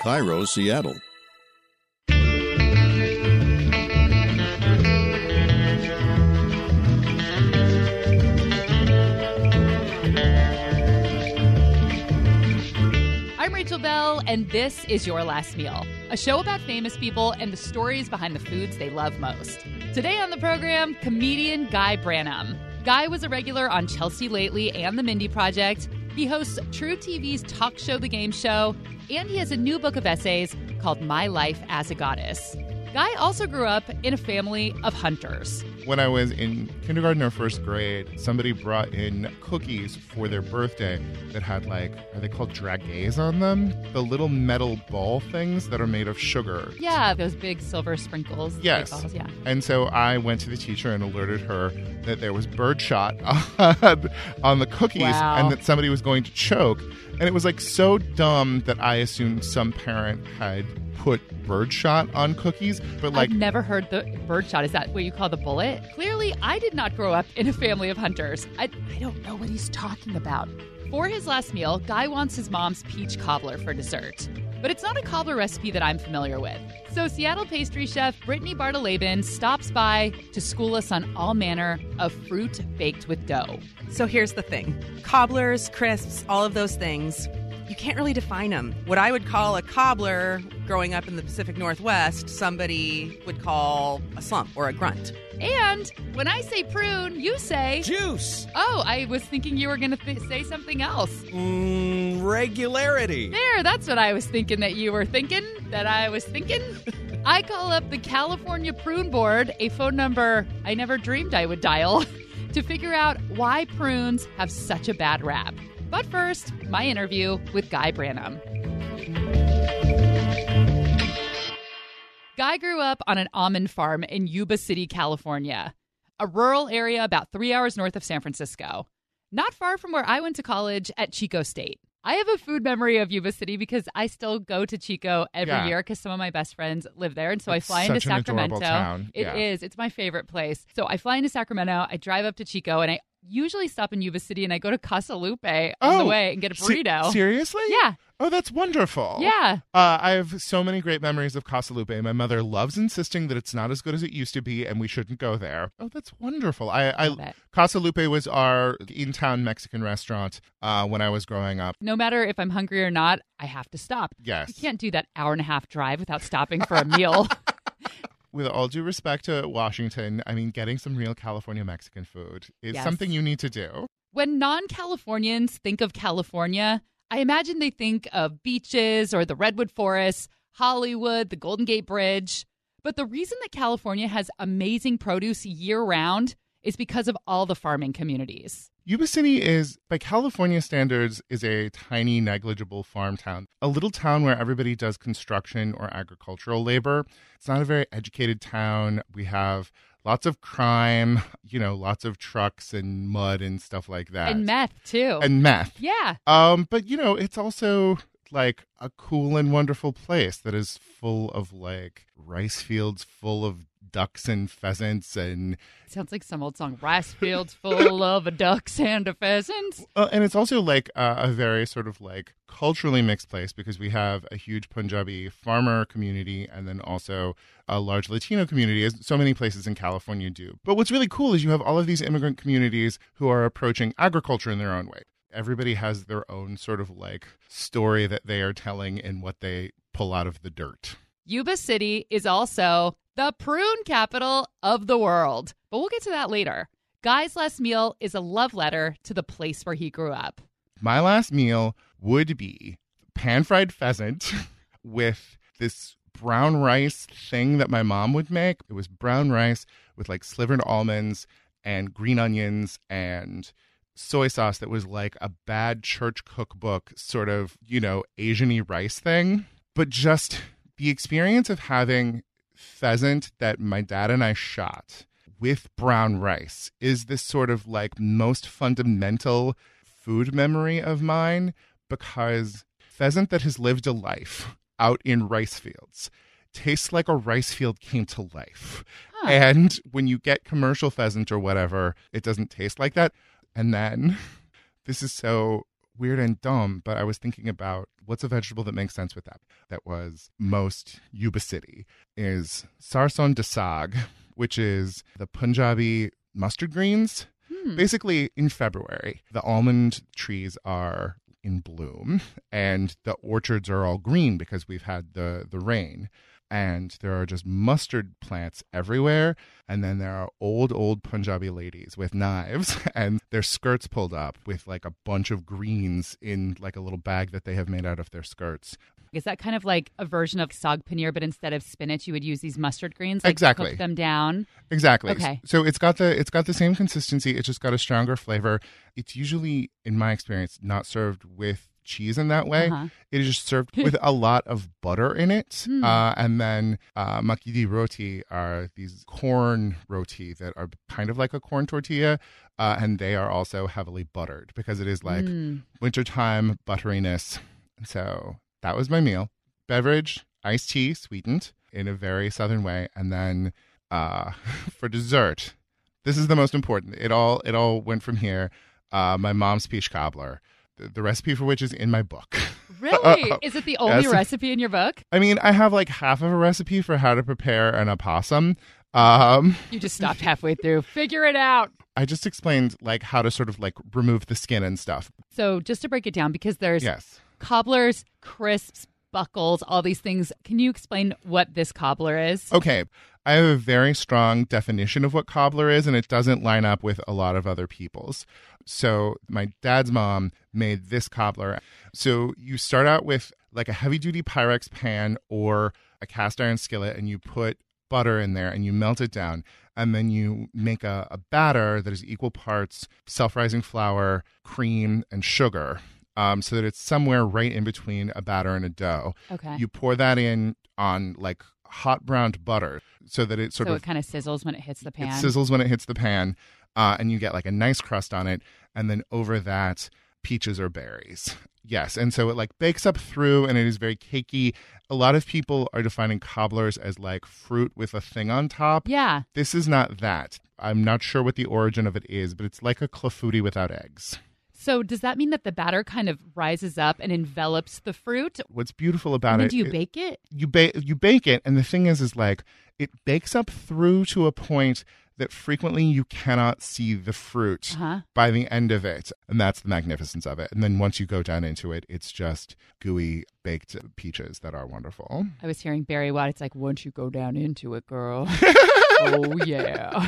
KIRO, Seattle. I'm Rachel Bell, and this is Your Last Meal, a show about famous people and the stories behind the foods they love most. Today on the program, comedian Guy Branum. Guy was a regular on Chelsea Lately and The Mindy Project. He hosts True TV's talk show, The Game Show, and he has a new book of essays called My Life as a Goddess. Guy also grew up in a family of hunters. When I was in kindergarten or first grade, somebody brought in cookies for their birthday that had, are they called dragees on them? The little metal ball things that are made of sugar. Yeah, those big silver sprinkles. Yes. Balls, yeah. And so I went to the teacher and alerted her that there was birdshot on the cookies and that somebody was going to choke. And it was so dumb that I assumed some parent had put birdshot on cookies, but I've never heard the birdshot. Is that what you call the bullet? Clearly, I did not grow up in a family of hunters. I don't know what he's talking about. For his last meal, Guy wants his mom's peach cobbler for dessert. But it's not a cobbler recipe that I'm familiar with. So Seattle pastry chef Brittany Bartolabin stops by to school us on all manner of fruit baked with dough. So here's the thing. Cobblers, crisps, all of those things, you can't really define them. What I would call a cobbler growing up in the Pacific Northwest, somebody would call a slump or a grunt. And when I say prune, you say... juice. Oh, I was thinking you were going to say something else. Regularity. There, that's what I was thinking that you were thinking, that I was thinking. I call up the California Prune Board, a phone number I never dreamed I would dial, to figure out why prunes have such a bad rap. But first, my interview with Guy Branum. Guy grew up on an almond farm in Yuba City, California, a rural area about 3 hours north of San Francisco, not far from where I went to college at Chico State. I have a food memory of Yuba City because I still go to Chico every year because some of my best friends live there. And so it's I fly into such an Sacramento. adorable town. It is. It's my favorite place. So I fly into Sacramento, I drive up to Chico, and I usually stop in Yuba City and I go to Casa Lupe on the way and get a burrito. Seriously? Yeah. Oh, that's wonderful. Yeah. I have so many great memories of Casa Lupe. My mother loves insisting that it's not as good as it used to be and we shouldn't go there. Oh, that's wonderful. Casa Lupe was our in-town Mexican restaurant when I was growing up. No matter if I'm hungry or not, I have to stop. Yes. You can't do that hour-and-a-half drive without stopping for a meal. With all due respect to Washington, I mean, getting some real California Mexican food is something you need to do. When non-Californians think of California, I imagine they think of beaches or the Redwood Forest, Hollywood, the Golden Gate Bridge. But the reason that California has amazing produce year-round is because of all the farming communities. Yuba City is, by California standards, is a tiny, negligible farm town. A little town where everybody does construction or agricultural labor. It's not a very educated town. We have lots of crime, lots of trucks and mud and stuff like that. And meth, too. And meth. Yeah. But, it's also like a cool and wonderful place that is full of rice fields full of ducks and pheasants and... Sounds like some old song. Rice fields full of ducks and pheasants. And it's also a very sort of culturally mixed place because we have a huge Punjabi farmer community and then also a large Latino community, as so many places in California do. But what's really cool is you have all of these immigrant communities who are approaching agriculture in their own way. Everybody has their own sort of story that they are telling in what they pull out of the dirt. Yuba City is also the prune capital of the world. But we'll get to that later. Guy's last meal is a love letter to the place where he grew up. My last meal would be pan-fried pheasant with this brown rice thing that my mom would make. It was brown rice with slivered almonds and green onions and soy sauce that was like a bad church cookbook sort of, Asian-y rice thing. But just the experience of having pheasant that my dad and I shot with brown rice is this sort of most fundamental food memory of mine, because pheasant that has lived a life out in rice fields tastes like a rice field came to life. Huh. And when you get commercial pheasant or whatever, it doesn't taste like that. And then, this is so weird and dumb, but I was thinking about what's a vegetable that makes sense with that. That was most Yuba City is sarson de saag, which is the Punjabi mustard greens. Basically, in February, the almond trees are in bloom and the orchards are all green because we've had the rain. And there are just mustard plants everywhere. And then there are old Punjabi ladies with knives and their skirts pulled up with like a bunch of greens in like a little bag that they have made out of their skirts. Is that kind of like a version of saag paneer, but instead of spinach, you would use these mustard greens? Like Exactly. Cook them down? Exactly. Okay. So it's got the same consistency. It's just got a stronger flavor. It's usually, in my experience, not served with cheese in that way. It is just served with a lot of butter in it. And then makki di roti are these corn roti that are kind of like a corn tortilla. And they are also heavily buttered because it is like wintertime butteriness. So that was my meal. Beverage, iced tea, sweetened in a very southern way. And then for dessert, this is the most important. It all went from here. My mom's peach cobbler. The recipe for which is in my book. Really? Is it the only Yes. recipe in your book? I mean, I have like half of a recipe for how to prepare an opossum. You just stopped halfway through. Figure it out. I just explained like how to sort of like remove the skin and stuff. So just to break it down, because there's Yes. cobblers, crisps, buckles, all these things. Can you explain what this cobbler is? Okay. I have a very strong definition of what cobbler is, and it doesn't line up with a lot of other people's. So my dad's mom made this cobbler. So you start out with like a heavy-duty Pyrex pan or a cast iron skillet, and you put butter in there and you melt it down. And then you make a batter that is equal parts self-rising flour, cream, and sugar. So that it's somewhere right in between a batter and a dough. Okay. You pour that in on like hot browned butter so that it sort So of it kind of sizzles when it hits the pan. it sizzles when it hits the pan, and you get like a nice crust on it, and then over that peaches or berries. Yes, and so it like bakes up through, and it is very cakey. A lot of people are defining cobblers as like fruit with a thing on top. Yeah. This is not that. I'm not sure what the origin of it is, but it's like a clafouti without eggs. So does that mean that the batter kind of rises up and envelops the fruit? What's beautiful about And then it? do you bake it? You bake it, and the thing is like it bakes up through to a point that frequently you cannot see the fruit by the end of it, and that's the magnificence of it. And then once you go down into it, it's just gooey baked peaches that are wonderful. I was hearing Barry White. It's like, once you go down into it, girl. Oh, yeah.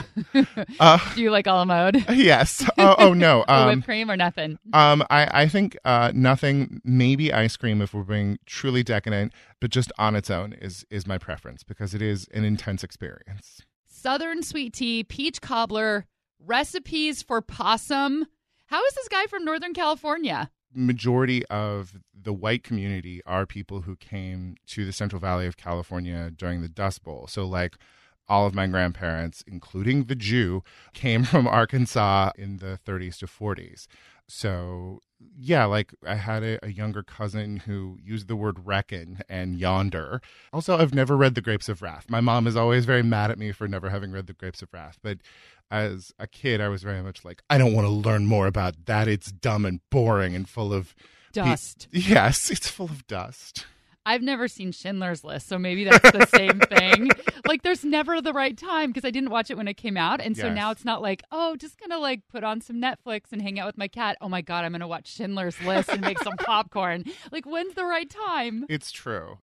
Do you like a la mode? Yes. Oh no. Or whipped cream or nothing? I think nothing. Maybe ice cream if we're being truly decadent, but just on its own is my preference because it is an intense experience. Southern sweet tea, peach cobbler, recipes for possum. How is this guy from Northern California? Majority of the white community are people who came to the Central Valley of California during the Dust Bowl. So like all of my grandparents, including the Jew, came from Arkansas in the 30s to 40s. So yeah, like I had a younger cousin who used the word reckon and yonder. Also, I've never read The Grapes of Wrath. My mom is always very mad at me for never having read The Grapes of Wrath. But as a kid, I was very much like, I don't want to learn more about that. It's dumb and boring and full of Dust. Yes, it's full of dust. I've never seen Schindler's List, so maybe that's the same thing. Like, there's never the right time because I didn't watch it when it came out. And so now it's not like, oh, just going to like put on some Netflix and hang out with my cat. Oh my God, I'm going to watch Schindler's List and make some popcorn. Like, when's the right time? It's true.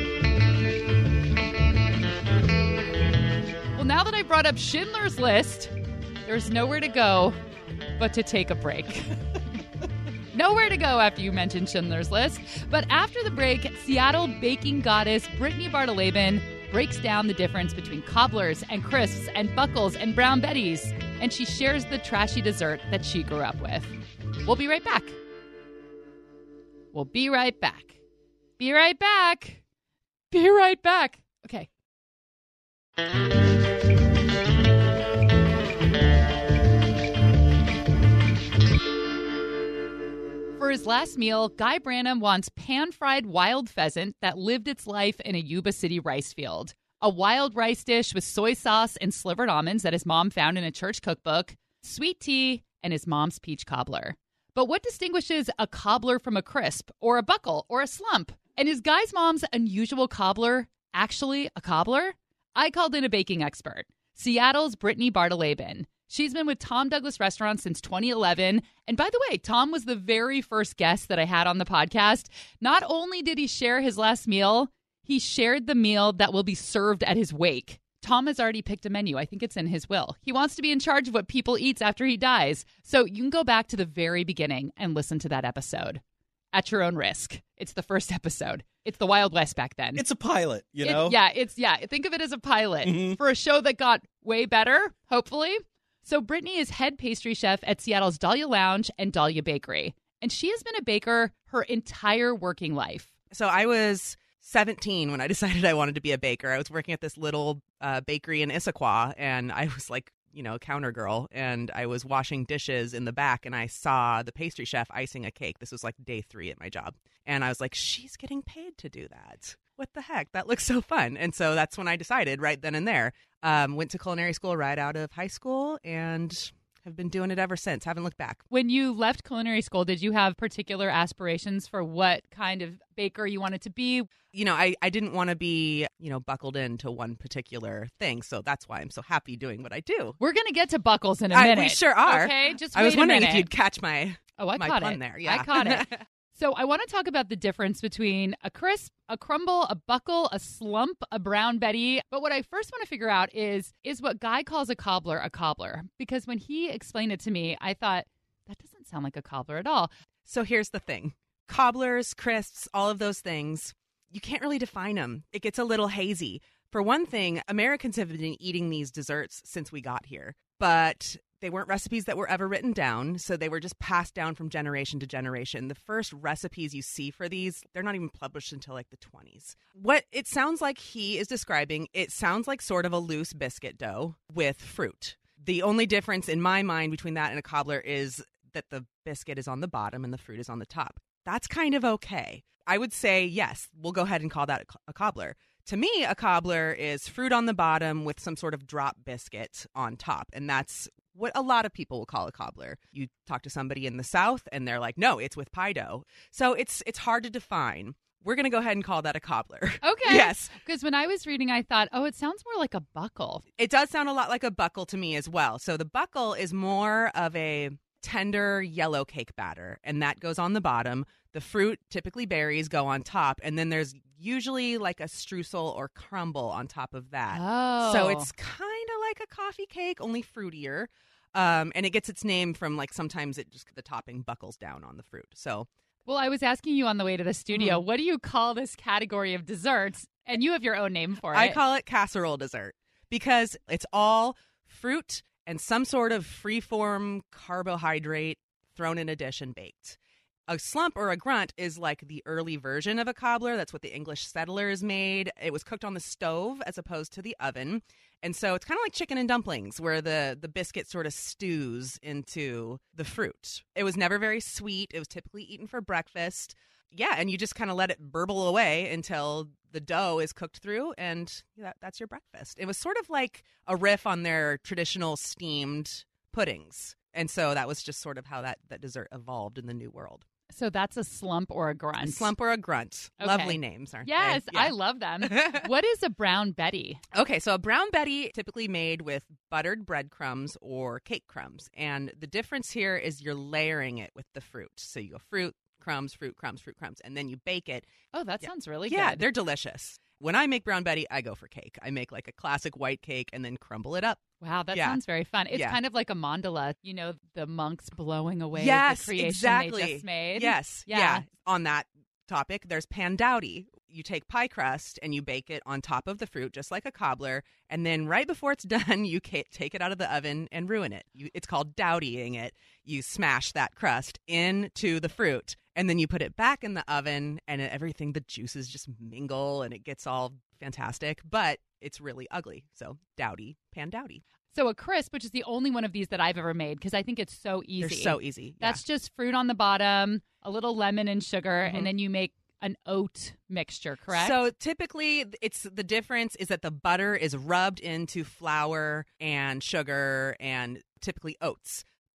Well, now that I brought up Schindler's List, there's nowhere to go but to take a break. Nowhere to go after you mentioned Schindler's List. But after the break, Seattle baking goddess Brittany Bartoleben breaks down the difference between cobblers and crisps and buckles and brown betties. And she shares the trashy dessert that she grew up with. We'll be right back. We'll be right back. Be right back. Be right back. Okay. For his last meal, Guy Branum wants pan-fried wild pheasant that lived its life in a Yuba City rice field, a wild rice dish with soy sauce and slivered almonds that his mom found in a church cookbook, sweet tea, and his mom's peach cobbler. But what distinguishes a cobbler from a crisp or a buckle or a slump? And is Guy's mom's unusual cobbler actually a cobbler? I called in a baking expert, Seattle's Brittany Bartolabin. She's been with Tom Douglas Restaurants since 2011. And by the way, Tom was the very first guest that I had on the podcast. Not only did he share his last meal, he shared the meal that will be served at his wake. Tom has already picked a menu. I think it's in his will. He wants to be in charge of what people eat after he dies. So you can go back to the very beginning and listen to that episode at your own risk. It's the first episode. It's the Wild West back then. It's a pilot, you know? Think of it as a pilot for a show that got way better, hopefully. So Brittany is head pastry chef at Seattle's Dahlia Lounge and Dahlia Bakery. And she has been a baker her entire working life. So I was 17 when I decided I wanted to be a baker. I was working at this little bakery in Issaquah, and I was like, a counter girl, and I was washing dishes in the back, and I saw the pastry chef icing a cake. This was like day 3 at my job. And I was like, she's getting paid to do that. What the heck? That looks so fun. And so that's when I decided right then and there. Went to culinary school right out of high school and have been doing it ever since. Haven't looked back. When you left culinary school, did you have particular aspirations for what kind of baker you wanted to be? I didn't want to be, buckled into one particular thing. So that's why I'm so happy doing what I do. We're going to get to buckles in a minute. We sure are. Okay, just I was wait a wondering minute. if you'd catch my I my caught pun it. there. Yeah. I caught it. So I want to talk about the difference between a crisp, a crumble, a buckle, a slump, a brown Betty. But what I first want to figure out is what Guy calls a cobbler. Because when he explained it to me, I thought, that doesn't sound like a cobbler at all. So here's the thing. Cobblers, crisps, all of those things, you can't really define them. It gets a little hazy. For one thing, Americans have been eating these desserts since we got here. But they weren't recipes that were ever written down, so they were just passed down from generation to generation. The first recipes you see for these, they're not even published until like the 20s. What it sounds like he is describing, it sounds like sort of a loose biscuit dough with fruit. The only difference in my mind between that and a cobbler is that the biscuit is on the bottom and the fruit is on the top. That's kind of okay. I would say, yes, we'll go ahead and call that a cobbler. To me, a cobbler is fruit on the bottom with some sort of drop biscuit on top, and that's what a lot of people will call a cobbler. You talk to somebody in the South, and they're like, no, it's with pie dough. So it's hard to define. We're going to go ahead and call that a cobbler. Okay. Yes. Because when I was reading, I thought, it sounds more like a buckle. It does sound a lot like a buckle to me as well. So the buckle is more of a tender yellow cake batter, and that goes on the bottom. The fruit, typically berries, go on top, and then there's usually like a streusel or crumble on top of that. Oh. So it's kind of like a coffee cake, only fruitier. And it gets its name from sometimes the topping buckles down on the fruit. So, well, I was asking you on the way to the studio, what do you call this category of desserts? And you have your own name for it. I call it casserole dessert because it's all fruit and some sort of free-form carbohydrate thrown in a dish and baked. A slump or a grunt is like the early version of a cobbler. That's what the English settlers made. It was cooked on the stove as opposed to the oven. And so it's kind of like chicken and dumplings where the biscuit sort of stews into the fruit. It was never very sweet. It was typically eaten for breakfast. Yeah, and you just kind of let it burble away until the dough is cooked through, and that's your breakfast. It was sort of like a riff on their traditional steamed puddings. And so that was just sort of how that dessert evolved in the New World. So that's a slump or a grunt. A slump or a grunt. Okay. Lovely names, aren't yes, they? Yes, I love them. What is a brown Betty? Okay, so a brown Betty typically made with buttered breadcrumbs or cake crumbs. And the difference here is you're layering it with the fruit. So you go fruit, crumbs, fruit, crumbs, fruit, crumbs, and then you bake it. Oh, that sounds really good. Yeah, they're delicious. When I make brown Betty, I go for cake. I make like a classic white cake and then crumble it up. Wow, that sounds very fun. It's kind of like a mandala, the monks blowing away the creation they just made. Yes, yeah. On that topic, there's pandowdy. You take pie crust and you bake it on top of the fruit, just like a cobbler. And then right before it's done, you take it out of the oven and ruin it. It's called dowdying it. You smash that crust into the fruit. And then you put it back in the oven and everything, the juices just mingle and it gets all fantastic. But it's really ugly. So dowdy, pandowdy. So a crisp, which is the only one of these that I've ever made because I think it's so easy. They're so easy. That's just fruit on the bottom, a little lemon and sugar, and then you make an oat mixture, correct? So typically the difference is that the butter is rubbed into flour and sugar and typically oats.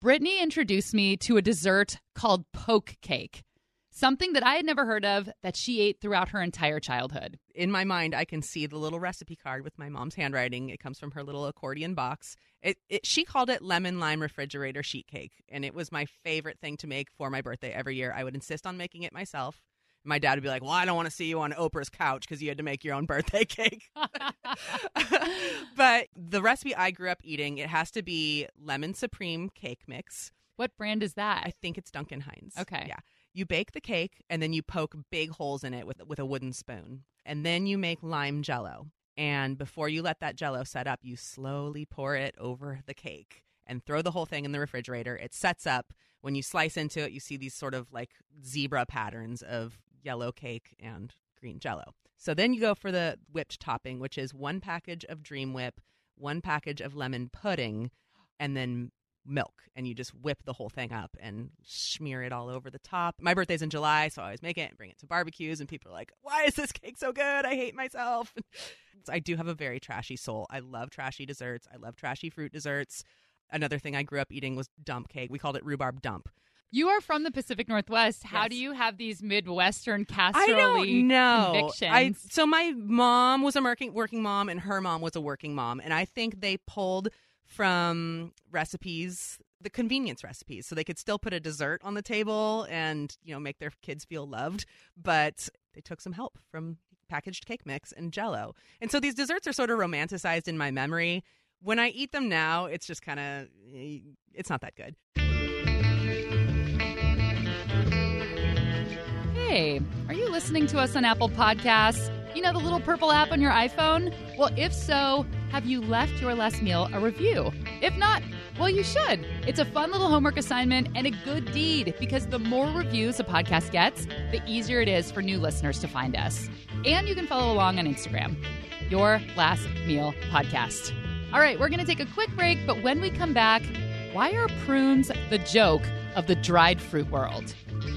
Brittany introduced me to a dessert called poke cake, something that I had never heard of that she ate throughout her entire childhood. In my mind, I can see the little recipe card with my mom's handwriting. It comes from her little accordion box. She called it lemon lime refrigerator sheet cake, and it was my favorite thing to make for my birthday every year. I would insist on making it myself. My dad would be like, well, I don't want to see you on Oprah's couch because you had to make your own birthday cake. But the recipe I grew up eating, it has to be lemon supreme cake mix. What brand is that? I think it's Duncan Hines. Okay. Yeah. You bake the cake, and then you poke big holes in it with a wooden spoon. And then you make lime jello. And before you let that jello set up, you slowly pour it over the cake and throw the whole thing in the refrigerator. It sets up. When you slice into it, you see these sort of like zebra patterns of yellow cake and green jello. So then you go for the whipped topping, which is 1 package of Dream Whip, 1 package of lemon pudding, and then milk. And you just whip the whole thing up and smear it all over the top. My birthday's in July, so I always make it and bring it to barbecues, and people are like, why is this cake so good? I hate myself. I do have a very trashy soul. I love trashy desserts. I love trashy fruit desserts. Another thing I grew up eating was dump cake. We called it rhubarb dump. You are from the Pacific Northwest. How do you have these Midwestern casserole convictions? So my mom was a working mom, and her mom was a working mom. And I think they pulled from recipes, the convenience recipes, so they could still put a dessert on the table and, make their kids feel loved. But they took some help from packaged cake mix and Jell-O. And so these desserts are sort of romanticized in my memory. When I eat them now, it's just kind of, it's not that good. Hey, are you listening to us on Apple Podcasts? You know, the little purple app on your iPhone? Well, if so, have you left Your Last Meal a review? If not, well, you should. It's a fun little homework assignment and a good deed, because the more reviews a podcast gets, the easier it is for new listeners to find us. And you can follow along on Instagram. Your Last Meal Podcast. All right, we're going to take a quick break, but when we come back, why are prunes the joke of the dried fruit world?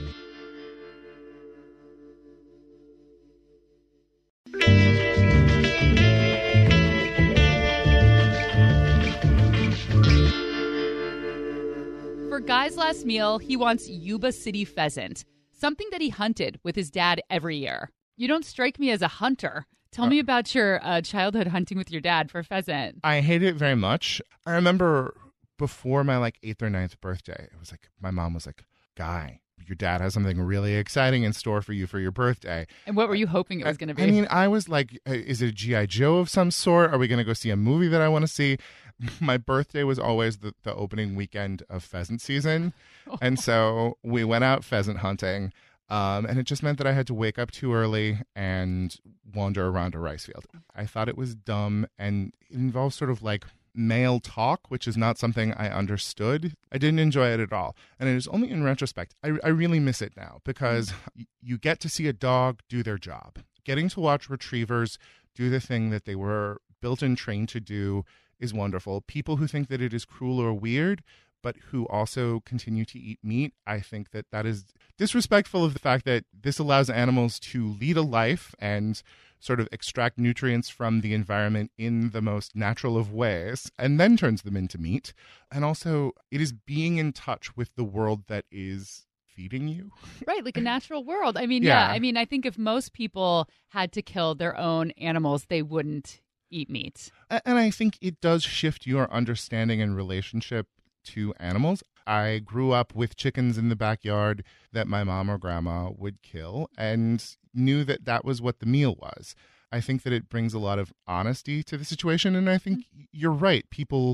For Guy's last meal, he wants Yuba City pheasant, something that he hunted with his dad every year. You don't strike me as a hunter. Tell me about your childhood hunting with your dad for pheasant. I hated it very much. I remember before my 8th or 9th birthday, it was like, my mom was like, Guy, your dad has something really exciting in store for you for your birthday. And what were you hoping it was going to be? I mean, I was like, is it a G.I. Joe of some sort? Are we going to go see a movie that I want to see? My birthday was always the opening weekend of pheasant season. And so we went out pheasant hunting. And it just meant that I had to wake up too early and wander around a rice field. I thought it was dumb, and it involved sort of male talk, which is not something I understood. I didn't enjoy it at all. And it is only in retrospect, I really miss it now, because you get to see a dog do their job. Getting to watch retrievers do the thing that they were built and trained to do is wonderful. People who think that it is cruel or weird, but who also continue to eat meat, I think that is disrespectful of the fact that this allows animals to lead a life and sort of extract nutrients from the environment in the most natural of ways, and then turns them into meat. And also, it is being in touch with the world that is feeding you. Right, like a natural world. I mean, yeah. I mean, I think if most people had to kill their own animals, they wouldn't eat meat. And I think it does shift your understanding and relationship to animals. I grew up with chickens in the backyard that my mom or grandma would kill, and knew that that was what the meal was. I think that it brings a lot of honesty to the situation, and I think you're right.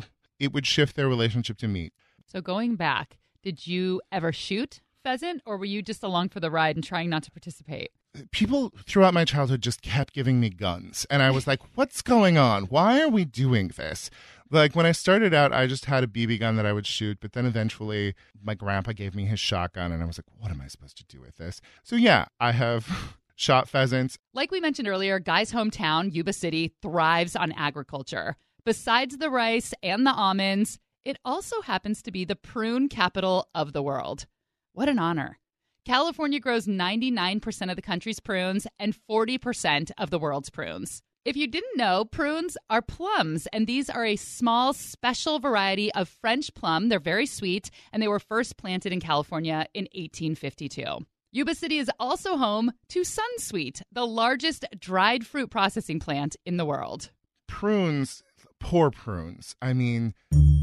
It would shift their relationship to meat. So going back, did you ever shoot pheasant, or were you just along for the ride and trying not to participate? People throughout my childhood just kept giving me guns, and I was like, what's going on? Why are we doing this? When I started out, I just had a BB gun that I would shoot, but then eventually my grandpa gave me his shotgun, and I was like, what am I supposed to do with this? So yeah, I have shot pheasants. Like we mentioned earlier, Guy's hometown, Yuba City, thrives on agriculture. Besides the rice and the almonds, it also happens to be the prune capital of the world. What an honor. California grows 99% of the country's prunes and 40% of the world's prunes. If you didn't know, prunes are plums, and these are a small, special variety of French plum. They're very sweet, and they were first planted in California in 1852. Yuba City is also home to Sunsweet, the largest dried fruit processing plant in the world. Prunes, poor prunes. I mean,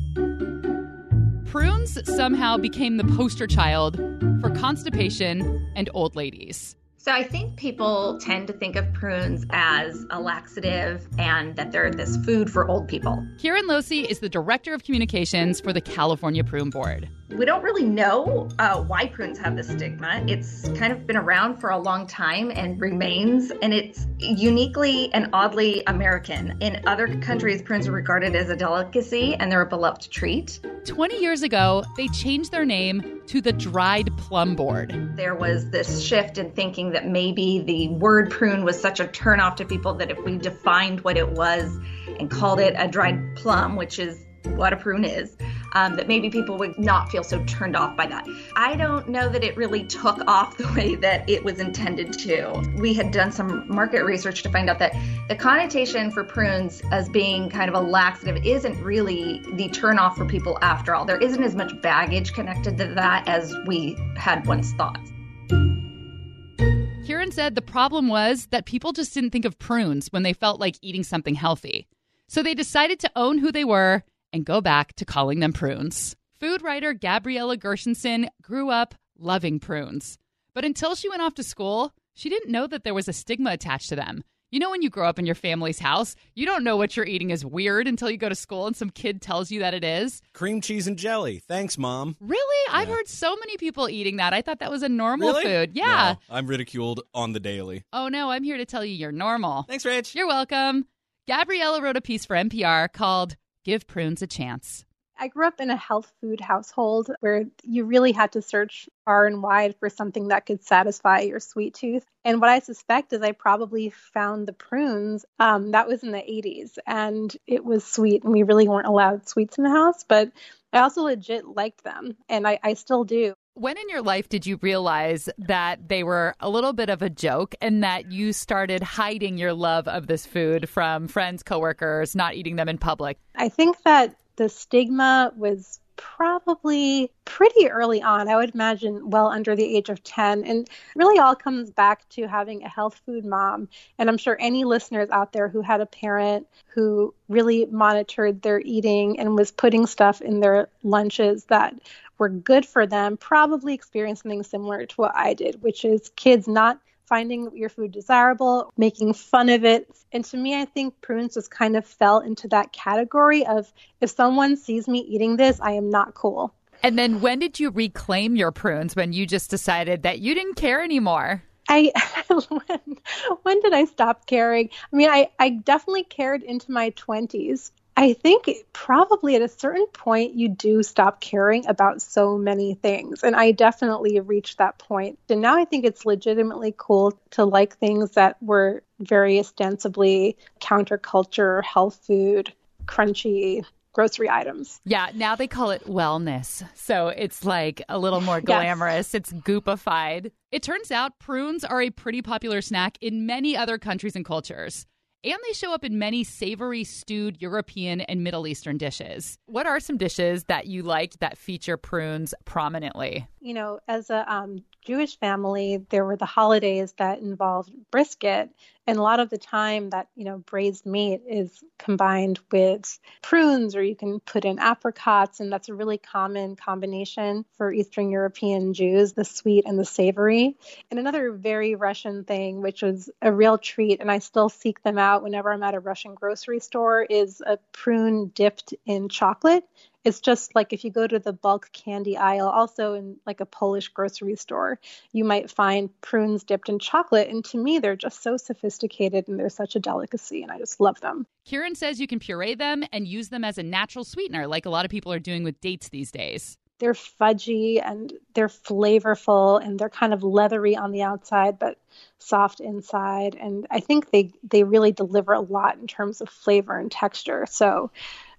prunes somehow became the poster child for constipation and old ladies. So I think people tend to think of prunes as a laxative and that they're this food for old people. Kieran Losey is the Director of Communications for the California Prune Board. We don't really know why prunes have this stigma. It's kind of been around for a long time and remains, and it's uniquely and oddly American. In other countries, prunes are regarded as a delicacy and they're a beloved treat. 20 years ago, they changed their name to the Dried Plum Board. There was this shift in thinking that maybe the word prune was such a turnoff to people that if we defined what it was and called it a dried plum, which is what a prune is, that maybe people would not feel so turned off by that. I don't know that it really took off the way that it was intended to. We had done some market research to find out that the connotation for prunes as being kind of a laxative isn't really the turnoff for people after all. There isn't as much baggage connected to that as we had once thought. Kieran said the problem was that people just didn't think of prunes when they felt like eating something healthy. So they decided to own who they were and go back to calling them prunes. Food writer Gabriella Gershenson grew up loving prunes. But until she went off to school, she didn't know that there was a stigma attached to them. You know, when you grow up in your family's house, you don't know what you're eating is weird until you go to school and some kid tells you that it is. Cream cheese and jelly. Thanks, Mom. Really? Yeah. I've heard so many people eating that. I thought that was a normal Really? food. Yeah. No, I'm ridiculed on the daily. Oh, no, I'm here to tell you you're normal. Thanks, Rich. You're welcome. Gabriella wrote a piece for NPR called Give Prunes a Chance. I grew up in a health food household where you really had to search far and wide for something that could satisfy your sweet tooth. And what I suspect is I probably found the prunes. That was in the 80s, and it was sweet, and we really weren't allowed sweets in the house. But I also legit liked them, and I still do. When in your life did you realize that they were a little bit of a joke and that you started hiding your love of this food from friends, coworkers, not eating them in public? I think that the stigma was probably pretty early on. I would imagine well under the age of 10. And really all comes back to having a health food mom. And I'm sure any listeners out there who had a parent who really monitored their eating and was putting stuff in their lunches that were good for them probably experienced something similar to what I did, which is kids not finding your food desirable, making fun of it. And to me, I think prunes just kind of fell into that category of if someone sees me eating this, I am not cool. And then when did you reclaim your prunes, when you just decided that you didn't care anymore? When did I stop caring? I mean, I definitely cared into my 20s. I think probably at a certain point, you do stop caring about so many things. And I definitely reached that point. And now I think it's legitimately cool to like things that were very ostensibly counterculture, health food, crunchy grocery items. Yeah, now they call it wellness. So it's like a little more glamorous. Yes. It's goopified. It turns out prunes are a pretty popular snack in many other countries and cultures. And they show up in many savory, stewed European and Middle Eastern dishes. What are some dishes that you liked that feature prunes prominently? You know, as a Jewish family, there were the holidays that involved brisket. And a lot of the time that, braised meat is combined with prunes, or you can put in apricots. And that's a really common combination for Eastern European Jews, the sweet and the savory. And another very Russian thing, which was a real treat, and I still seek them out whenever I'm at a Russian grocery store, is a prune dipped in chocolate. It's just like if you go to the bulk candy aisle, also in like a Polish grocery store, you might find prunes dipped in chocolate. And to me, they're just so sophisticated and they're such a delicacy, and I just love them. Kieran says you can puree them and use them as a natural sweetener, like a lot of people are doing with dates these days. They're fudgy and they're flavorful and they're kind of leathery on the outside, but soft inside. And I think they really deliver a lot in terms of flavor and texture. So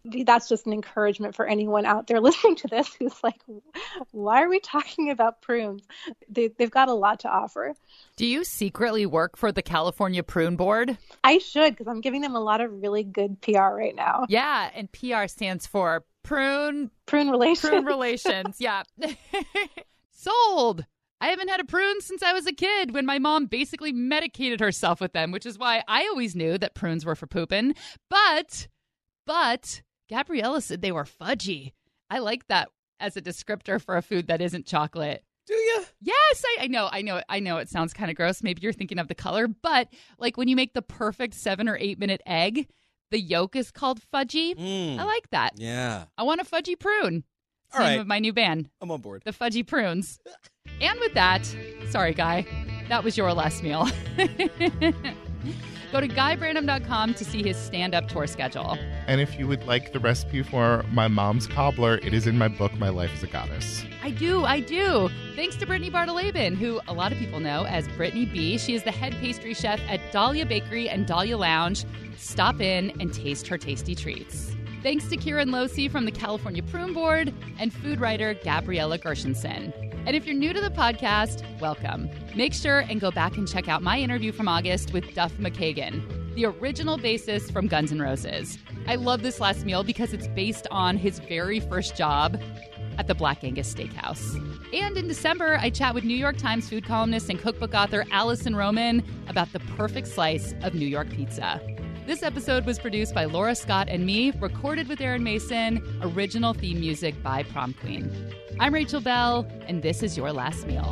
that's just an encouragement for anyone out there listening to this who's like, why are we talking about prunes? They've got a lot to offer. Do you secretly work for the California Prune Board? I should, because I'm giving them a lot of really good PR right now. Yeah, and PR stands for Prune Relations. Prune Relations, yeah. Sold. I haven't had a prune since I was a kid when my mom basically medicated herself with them, which is why I always knew that prunes were for pooping. But Gabriella said they were fudgy. I like that as a descriptor for a food that isn't chocolate. Do you? Yes, I know. It sounds kind of gross. Maybe you're thinking of the color, but like when you make the perfect 7 or 8 minute egg, the yolk is called fudgy. I like that. Yeah. I want a fudgy prune. It's All the right. name of my new band. I'm on board. The Fudgy Prunes. And with that, sorry, Guy, that was your last meal. Go to GuyBranum.com to see his stand-up tour schedule. And if you would like the recipe for my mom's cobbler, it is in my book, My Life as a Goddess. I do. Thanks to Brittany Bartolabin, who a lot of people know as Brittany B. She is the head pastry chef at Dahlia Bakery and Dahlia Lounge. Stop in and taste her tasty treats. Thanks to Kieran Losey from the California Prune Board and food writer Gabriella Gershenson. And if you're new to the podcast, welcome. Make sure and go back and check out my interview from August with Duff McKagan, the original bassist from Guns N' Roses. I love this last meal because it's based on his very first job at the Black Angus Steakhouse. And in December, I chat with New York Times food columnist and cookbook author Allison Roman about the perfect slice of New York pizza. This episode was produced by Laura Scott and me, recorded with Aaron Mason, original theme music by Prom Queen. I'm Rachel Bell, and this is Your Last Meal.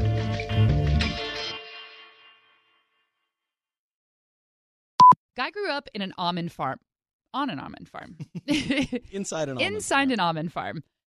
Guy grew up in an almond farm. On an almond farm. Inside an almond Inside an almond farm.